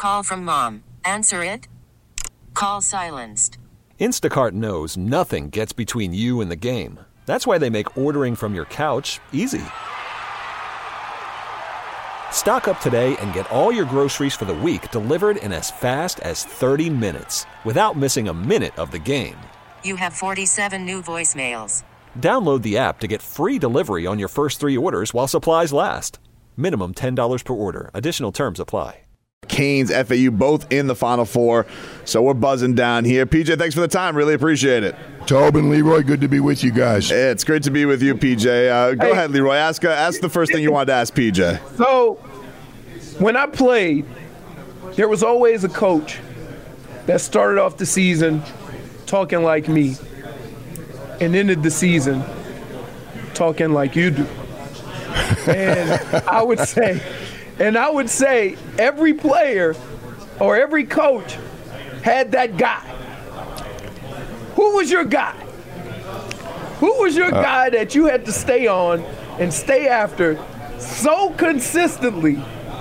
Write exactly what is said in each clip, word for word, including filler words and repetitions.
Call from mom. Answer it. Call silenced. Instacart knows nothing gets between you and the game. That's why they make ordering from your couch easy. Stock up today and get all your groceries for the week delivered in as fast as thirty minutes without missing a minute of the game. You have forty-seven new voicemails. Download the app to get free delivery on your first three orders while supplies last. Minimum ten dollars per order. Additional terms apply. Canes, F A U, both in the Final Four. So we're buzzing down here. P J, thanks for the time. Really appreciate it. Tobin, Leroy, good to be with you guys. It's great to be with you, P J. Uh, go hey. ahead, Leroy. Ask, uh, ask the first thing you wanted to ask P J. So when I played, there was always a coach that started off the season talking like me and ended the season talking like you do. And I would say, and I would say every player or every coach had that guy. Who was your guy? Who was your uh, guy that you had to stay on and stay after so consistently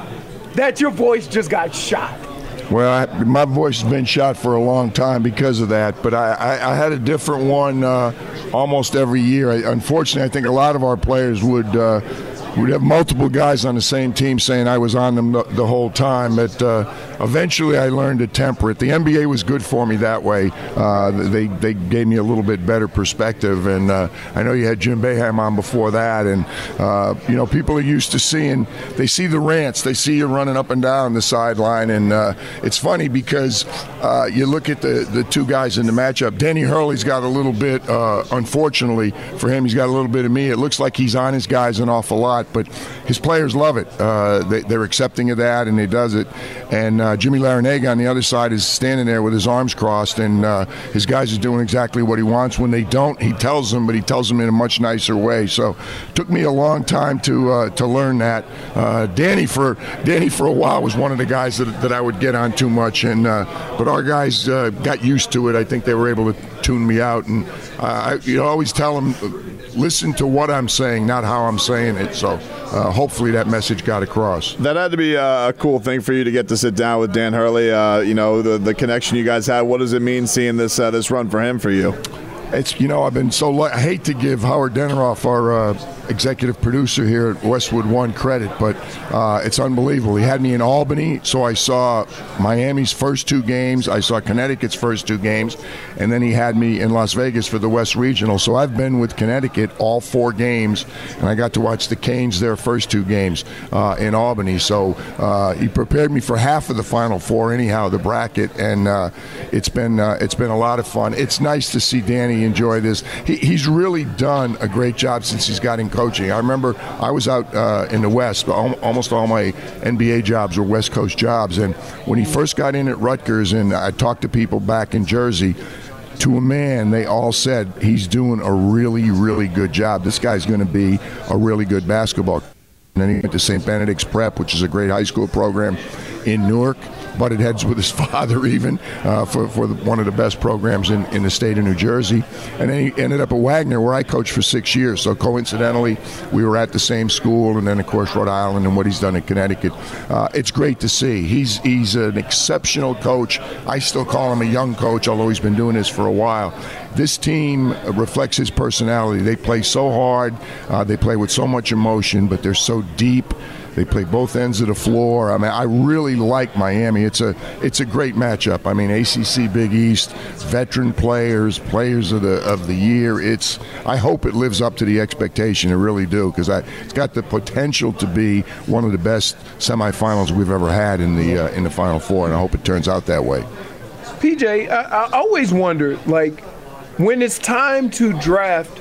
that your voice just got shot? Well, I, my voice has been shot for a long time because of that, but I, I, I had a different one uh, almost every year. I, unfortunately, I think a lot of our players would uh, would have multiple guys on the same team saying I was on them the, the whole time, but uh, eventually I learned to temper it. The N B A was good for me that way. Uh, they they gave me a little bit better perspective, and uh, I know you had Jim Boeheim on before that, and uh, you know, people are used to seeing, they see the rants, they see you running up and down the sideline, and uh, it's funny because uh, you look at the, the two guys in the matchup. Danny Hurley's got a little bit, uh, unfortunately for him, he's got a little bit of me. It looks like he's on his guys an awful lot, but his players love it. Uh, they, they're accepting of that, and he does it. And uh, Jimmy Larinaga on the other side is standing there with his arms crossed, and uh, his guys are doing exactly what he wants. When they don't, he tells them, but he tells them in a much nicer way. So it took me a long time to uh, to learn that. Uh, Danny for Danny for a while was one of the guys that, that I would get on too much, and uh, but our guys uh, got used to it. I think they were able to tune me out, and uh, I you know, always tell them, listen to what I'm saying, not how I'm saying it. So uh, hopefully that message got across. That had to be a cool thing for you to get to sit down with Dan Hurley. Uh, you know, the the connection you guys had. What does it mean seeing this uh, this run for him for you? It's, you know, I've been so lucky. I hate to give Howard Deneroff, our uh, executive producer here at Westwood One, credit, but uh, it's unbelievable. He had me in Albany, so I saw Miami's first two games. I saw Connecticut's first two games, and then he had me in Las Vegas for the West Regional. So I've been with Connecticut all four games, and I got to watch the Canes their first two games uh, in Albany. So uh, he prepared me for half of the Final Four, anyhow, the bracket, and uh, it's been uh, it's been a lot of fun. It's nice to see Danny enjoy this. He, he's really done a great job since he's got in coaching. I remember I was out uh, in the West, but almost all my N B A jobs were West Coast jobs, and when he first got in at Rutgers, and I talked to people back in Jersey, to a man, they all said he's doing a really, really good job. This guy's going to be a really good basketball. And then he went to Saint Benedict's Prep, which is a great high school program in Newark. Butted heads with his father even uh, for, for the, one of the best programs in, in the state of New Jersey. And then he ended up at Wagner, where I coached for six years. So coincidentally, we were at the same school, and then, of course, Rhode Island and what he's done in Connecticut. Uh, it's great to see. He's, he's an exceptional coach. I still call him a young coach, although he's been doing this for a while. This team reflects his personality. They play so hard. Uh, they play with so much emotion, but they're so deep. They play both ends of the floor. I mean, I really like Miami. It's a it's a great matchup. I mean, A C C Big East, veteran players, players of the of the year. It's I hope it lives up to the expectation. I really do, because it's got the potential to be one of the best semifinals we've ever had in the uh, in the Final Four, and I hope it turns out that way. P J, I, I always wondered, like, when it's time to draft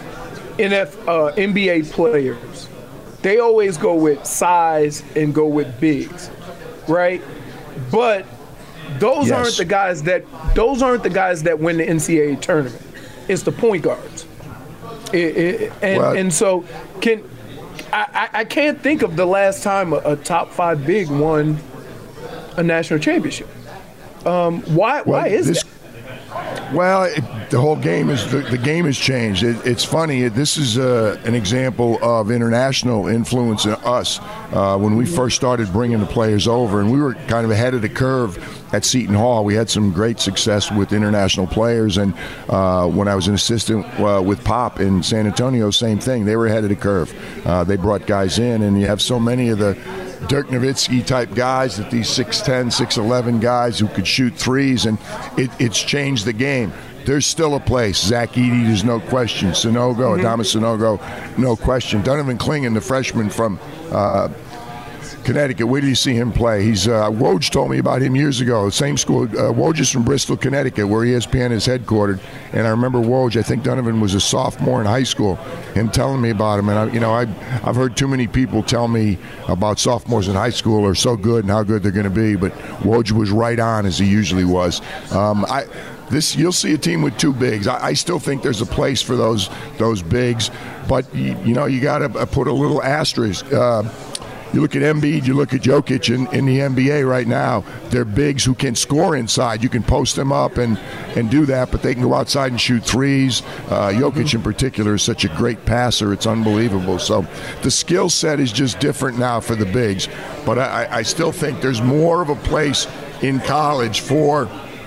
N F, uh, N B A players, they always go with size and go with bigs, right? But those yes. aren't the guys that those aren't the guys that win the N C double A tournament. It's the point guards. It, it, and, well, and so can I, I can't think of the last time a, a top five big won a national championship. Um, why well, why is this, that? Well, it, the whole game is the, the game has changed. It, it's funny. This is uh, an example of international influence in us. Uh, when we first started bringing the players over, and we were kind of ahead of the curve at Seton Hall. We had some great success with international players, and uh, when I was an assistant uh, with Pop in San Antonio, same thing. They were ahead of the curve. Uh, they brought guys in, and you have so many of the Dirk Nowitzki type guys, that these six ten, six eleven guys who could shoot threes, and it, it's changed the game. There's still a place. Zach Edey, there's no question. Sanogo, mm-hmm. Adama Sanogo, no question. Donovan Clingan, the freshman from uh, Connecticut. Where do you see him play? He's uh, Woj told me about him years ago. Same school. Uh, Woj is from Bristol, Connecticut, where E S P N is headquartered. And I remember Woj. I think Donovan was a sophomore in high school. Him telling me about him, and I, you know, I I've heard too many people tell me about sophomores in high school are so good and how good they're going to be. But Woj was right on, as he usually was. Um, I. This you'll see a team with two bigs. I, I still think there's a place for those those bigs, but you, you know you got to put a little asterisk. Uh, You look at Embiid, you look at Jokic in, in the N B A right now. They're bigs who can score inside. You can post them up and, and do that, but they can go outside and shoot threes. Uh, Jokic in particular is such a great passer. It's unbelievable. So the skill set is just different now for the bigs. But I, I still think there's more of a place in college for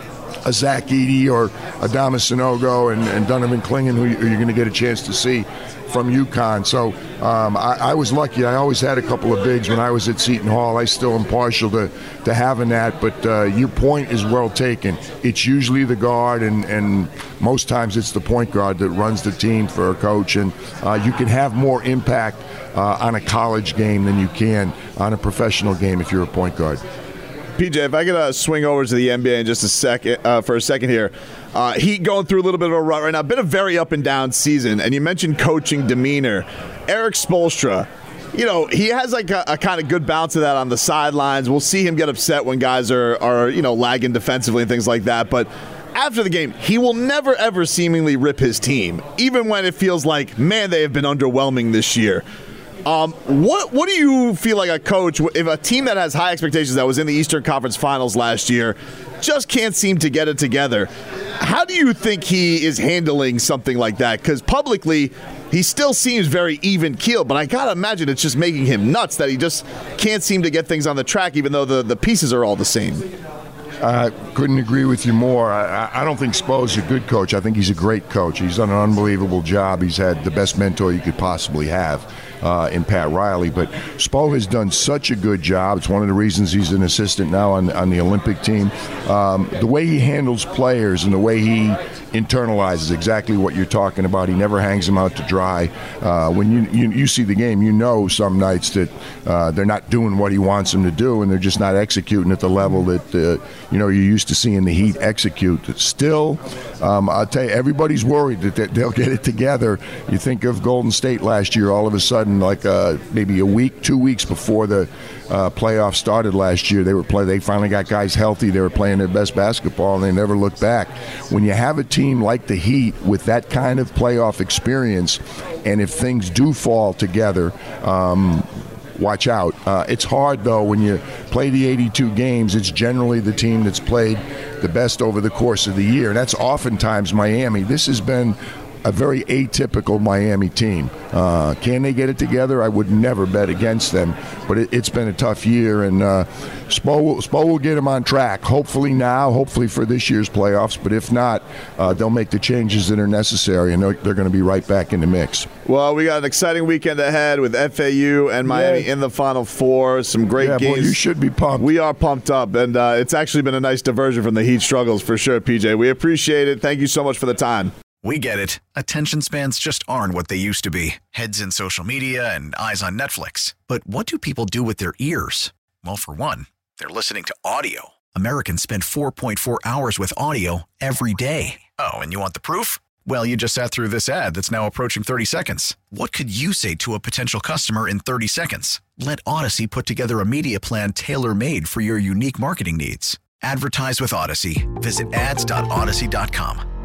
a Zach Edey or Adama Sanogo and, and Donovan Clingan, who you're going to get a chance to see from UConn. So um, I, I was lucky. I always had a couple of bigs when I was at Seton Hall. I still am partial to, to having that, but uh, your point is well taken. It's usually the guard, and, and most times it's the point guard that runs the team for a coach, and uh, you can have more impact uh, on a college game than you can on a professional game if you're a point guard. P J, if I could uh, swing over to the N B A in just a second, uh, for a second here. Uh, Heat going through a little bit of a rut right now. Been a very up and down season, and you mentioned coaching demeanor. Erik Spoelstra, you know, he has like a, a kind of good balance of that on the sidelines. We'll see him get upset when guys are, are, you know, lagging defensively and things like that. But after the game, he will never, ever seemingly rip his team, even when it feels like, man, they have been underwhelming this year. Um, what what do you feel like a coach, if a team that has high expectations that was in the Eastern Conference Finals last year just can't seem to get it together, how do you think he is handling something like that? Because publicly, he still seems very even-keeled, but I got to imagine it's just making him nuts that he just can't seem to get things on the track, even though the, the pieces are all the same. I uh, couldn't agree with you more. I, I don't think Spo's a good coach. I think he's a great coach. He's done an unbelievable job. He's had the best mentor you could possibly have uh, in Pat Riley. But Spo has done such a good job. It's one of the reasons he's an assistant now on, on the Olympic team. Um, the way he handles players and the way he internalizes exactly what you're talking about. He never hangs them out to dry. Uh, when you, you you see the game, you know some nights that uh, they're not doing what he wants them to do, and they're just not executing at the level that uh, you know you're used to seeing the Heat execute. Still, um, I'll tell you, everybody's worried that they'll get it together. You think of Golden State last year, all of a sudden, like uh, maybe a week, two weeks before the uh, playoffs started last year, they were play. They finally got guys healthy. They were playing their best basketball, and they never looked back. When you have a team like the Heat with that kind of playoff experience, and if things do fall together, um, watch out. Uh, it's hard, though, when you play the eighty-two games. It's generally the team that's played the best over the course of the year, and that's oftentimes Miami. This has been a very atypical Miami team. Uh, can they get it together? I would never bet against them, but it, it's been a tough year, and uh, Spo, will, Spo will get them on track, hopefully now, hopefully for this year's playoffs, but if not, uh, they'll make the changes that are necessary, and they're, they're going to be right back in the mix. Well, we got an exciting weekend ahead with F A U and Miami yeah. in the Final Four. Some great yeah, games. Boy, you should be pumped. We are pumped up, and uh, it's actually been a nice diversion from the Heat struggles for sure, P J. We appreciate it. Thank you so much for the time. We get it. Attention spans just aren't what they used to be. Heads in social media and eyes on Netflix. But what do people do with their ears? Well, for one, they're listening to audio. Americans spend four point four hours with audio every day. Oh, and you want the proof? Well, you just sat through this ad that's now approaching thirty seconds. What could you say to a potential customer in thirty seconds? Let Odyssey put together a media plan tailor-made for your unique marketing needs. Advertise with Odyssey. Visit ads dot odyssey dot com.